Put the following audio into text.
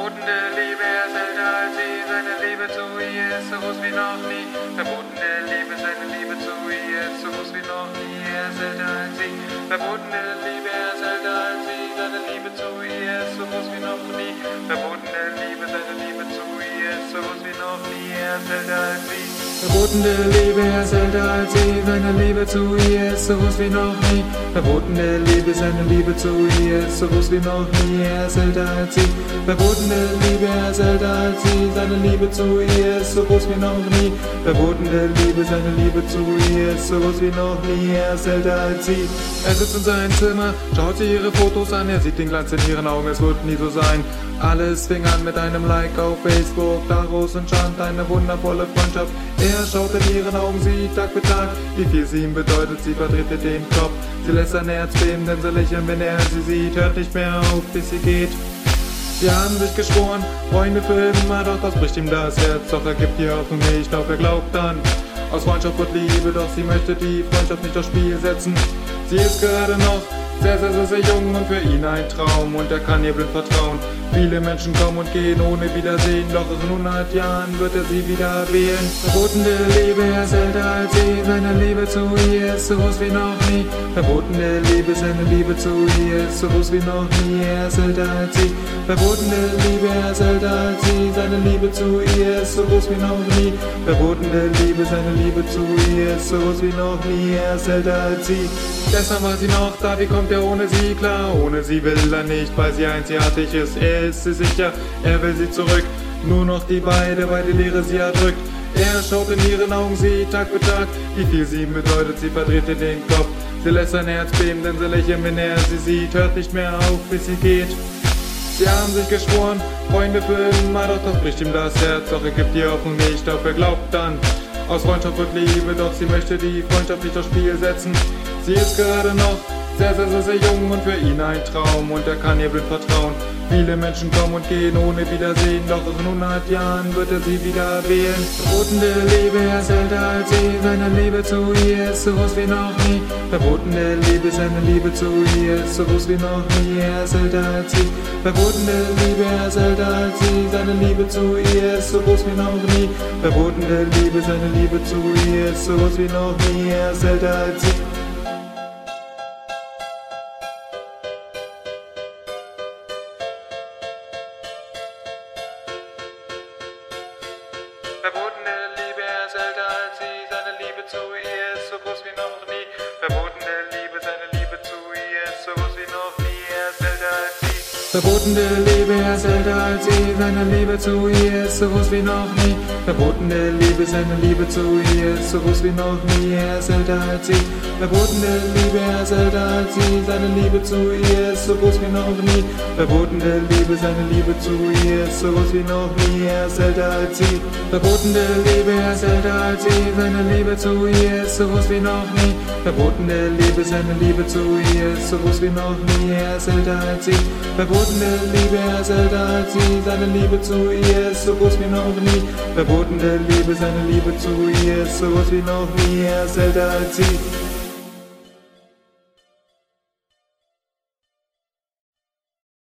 Verbotene Liebe, er ist älter als sie, seine Liebe zu ihr ist so groß wie noch nie. Verbotene Liebe, seine Liebe zu ihr ist so groß wie noch nie, er ist älter als sie. Verbotene Liebe, er ist älter als sie, seine Liebe zu ihr ist so groß wie noch nie. Verbotene Liebe, seine Liebe zu ihr ist so groß wie noch nie, er ist älter als sie. Verbotene Liebe, er ist älter als sie, seine Liebe zu ihr ist so groß wie noch nie. Verbotene Liebe, seine Liebe zu ihr ist so groß wie noch nie, er ist älter als sie. Verbotene Liebe, er ist älter als sie, seine Liebe zu ihr ist so groß wie noch nie. Verbotene Liebe, seine Liebe zu ihr ist so groß wie noch nie, er ist älter als sie. Er sitzt in seinem Zimmer, schaut sich ihre Fotos an, er sieht den Glanz in ihren Augen, es wird nie so sein. Alles fing an mit einem Like auf Facebook, daraus entstand eine wundervolle Freundschaft. Er schaut in ihren Augen, sieht Tag für Tag, wie viel sie ihm bedeutet, sie verdreht den Kopf. Sie lässt sein Herz beben, denn sie lächeln, wenn er sie sieht, hört nicht mehr auf, bis sie geht. Sie haben sich geschworen, Freunde für immer, doch das bricht ihm das Herz. Doch er gibt ihr Hoffnung nicht, doch er glaubt dann. Aus Freundschaft wird Liebe, doch sie möchte die Freundschaft nicht aufs Spiel setzen. Sie ist gerade noch sehr jung und für ihn ein Traum und er kann ihr blind vertrauen. Viele Menschen kommen und gehen ohne Wiedersehen, doch in 100 Jahren wird er sie wieder wählen. Verbotene Liebe, er ist älter als sie, seine Liebe zu ihr ist so groß wie noch nie. Verbotene Liebe, seine Liebe zu ihr ist so groß wie noch nie, er ist älter als sie. Verbotene Liebe, er ist älter als sie, seine Liebe zu ihr ist so groß wie noch nie. Verbotene Liebe, seine Liebe zu ihr ist so groß wie noch nie, er ist älter als sie. Gestern war sie noch da, wie kommt er ohne sie klar? Ohne sie will er nicht, weil sie einzigartig ist. Er ist sich sicher, er will sie zurück. Nur noch die beide, weil die Leere sie erdrückt. Er schaut in ihren Augen, sieht Tag für Tag, wie viel sie ihm bedeutet, sie verdreht in den Kopf. Sie lässt sein Herz beben, denn sie lächelt, wenn er sie sieht, hört nicht mehr auf, bis sie geht. Sie haben sich geschworen, Freunde für immer, doch das bricht ihm das Herz. Doch er gibt die Hoffnung nicht, doch er glaubt dann. Aus Freundschaft wird Liebe, doch sie möchte die Freundschaft nicht aufs Spiel setzen. Sie ist gerade noch sehr jung und für ihn ein Traum und er kann ihr blind vertrauen. Viele Menschen kommen und gehen ohne Wiedersehen, doch in 100 Jahren wird er sie wieder wählen. Verbotene Liebe, er ist älter als sie, seine Liebe zu ihr ist so groß wie noch nie. Verbotene Liebe, seine Liebe zu ihr ist so groß wie noch nie, er ist älter als sie. Verbotene Liebe, er ist älter als sie, seine Liebe zu ihr ist so groß wie noch nie. Verbotene Liebe, seine Liebe zu ihr ist so groß wie noch nie, er ist älter als sie. Verbotene Liebe, er ist älter als sie, seine Liebe zu ihr ist so groß wie noch nie. Verbotene Liebe, seine Liebe zu ihr ist so groß wie noch nie, er ist älter als sie. Verbotene Liebe, er ist älter als sie, seine Liebe zu ihr ist so groß wie noch nie. Verbotene Liebe, seine Liebe zu ihr ist so groß wie noch nie, er ist älter als sie. Verbotene Liebe, er ist älter als sie, seine Liebe zu ihr ist so groß wie noch nie. Verbotene Liebe, seine Liebe zu ihr ist so groß wie noch nie, er ist älter als sie. Verbotene Liebe, er ist älter als sie, seine Liebe zu ihr ist so groß wie noch nie. Verbotene Liebe, seine Liebe zu ihr ist so groß wie noch nie, er ist älter als sie. Verbotene Liebe, er ist älter als sie, seine Liebe zu ihr ist so groß wie noch nie. Verbotene Liebe, seine Liebe zu ihr ist so groß wie noch nie, er ist älter als sie.